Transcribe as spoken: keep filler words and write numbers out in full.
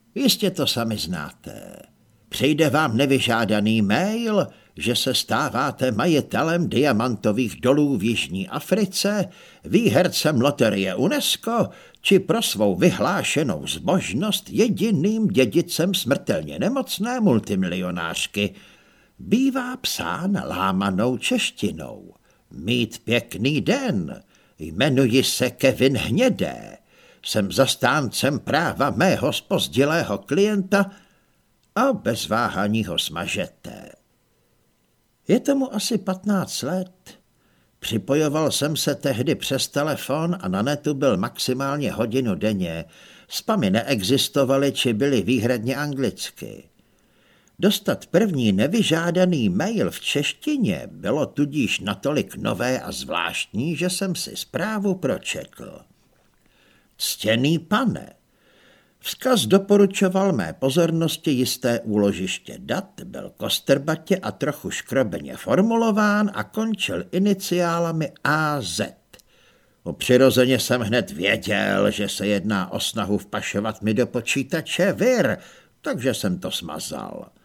Jistě to sami znáte. Přijde vám nevyžádaný mail, že se stáváte majitelem diamantových dolů v Jižní Africe, výhercem loterie UNESCO či pro svou vyhlášenou zbožnost jediným dědicem smrtelně nemocné multimilionářky. Bývá psán lámanou češtinou. Mít pěkný den. Jmenuji se Kevin Hnědé. Jsem zastáncem práva mého zpozdilého klienta a bez váhání ho smažete. Je tomu asi patnáct let. Připojoval jsem se tehdy přes telefon a na netu byl maximálně hodinu denně. Spamy neexistovaly či byly výhradně anglicky. Dostat první nevyžádaný mail v češtině bylo tudíž natolik nové a zvláštní, že jsem si zprávu pročetl. Ctěný pane, vzkaz doporučoval mé pozornosti jisté úložiště dat, byl kostrbatě a trochu škrobeně formulován a končil iniciálami A Z. Přirozeně jsem hned věděl, že se jedná o snahu vpašovat mi do počítače vir, takže jsem to smazal.